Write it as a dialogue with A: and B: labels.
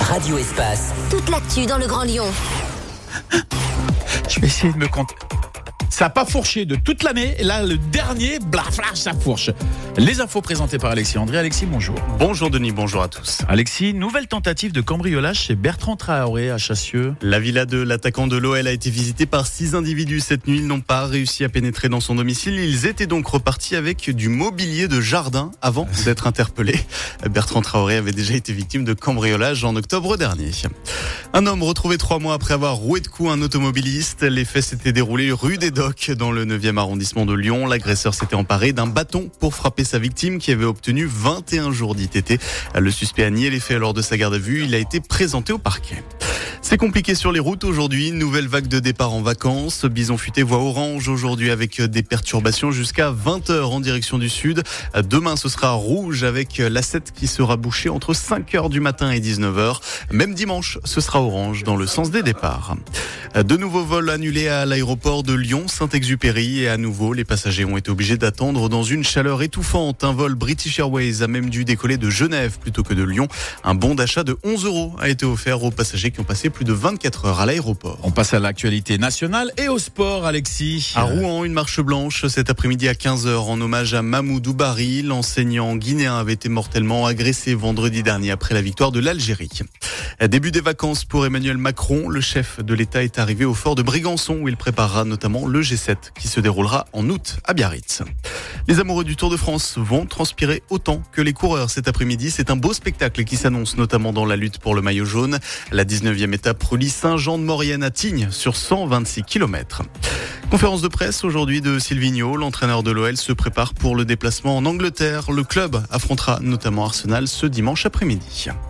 A: Radio Espace.
B: Toute l'actu dans le Grand Lyon.
C: Je vais essayer de me compter. Ça n'a pas fourché de toute l'année. Et là, le dernier, blaflash, ça fourche. Les infos présentées par Alexis André. Alexis, bonjour.
D: Bonjour Denis, bonjour à tous.
C: Alexis, nouvelle tentative de cambriolage chez Bertrand Traoré à Chassieux.
D: La villa de l'attaquant de l'OL a été visitée par 6 individus cette nuit. Ils n'ont pas réussi à pénétrer dans son domicile. Ils étaient donc repartis avec du mobilier de jardin avant d'être interpellés. Bertrand Traoré avait déjà été victime de cambriolage en octobre dernier. Un homme retrouvé 3 mois après avoir roué de coups un automobiliste. Les faits s'étaient déroulés rue des Docks dans le 9e arrondissement de Lyon. L'agresseur s'était emparé d'un bâton pour frapper sa victime qui avait obtenu 21 jours d'ITT. Le suspect a nié les faits lors de sa garde à vue. Il a été présenté au parquet. C'est compliqué sur les routes aujourd'hui. Nouvelle vague de départ en vacances. Bison Futé voit orange aujourd'hui avec des perturbations jusqu'à 20h en direction du sud. Demain, ce sera rouge avec l'A7 qui sera bouchée entre 5h du matin et 19h. Même dimanche, ce sera orange dans le sens des départs. De nouveaux vols annulés à l'aéroport de Lyon-Saint-Exupéry et à nouveau, les passagers ont été obligés d'attendre dans une chaleur étouffante. Un vol British Airways a même dû décoller de Genève plutôt que de Lyon. Un bon d'achat de 11 € a été offert aux passagers qui ont passé plus de 24 heures à l'aéroport.
C: On passe à l'actualité nationale et au sport, Alexis.
D: À Rouen, une marche blanche cet après-midi à 15h en hommage à Mamoudou Bari. L'enseignant guinéen avait été mortellement agressé vendredi dernier après la victoire de l'Algérie. Début des vacances pour Emmanuel Macron. Le chef de l'État est arrivé au fort de Brégançon où il préparera notamment le G7 qui se déroulera en août à Biarritz. Les amoureux du Tour de France vont transpirer autant que les coureurs cet après-midi. C'est un beau spectacle qui s'annonce notamment dans la lutte pour le maillot jaune. La 19e étape relie Saint-Jean-de-Maurienne à Tignes sur 126 km. Conférence de presse aujourd'hui de Silvino. L'entraîneur de l'OL se prépare pour le déplacement en Angleterre. Le club affrontera notamment Arsenal ce dimanche après-midi.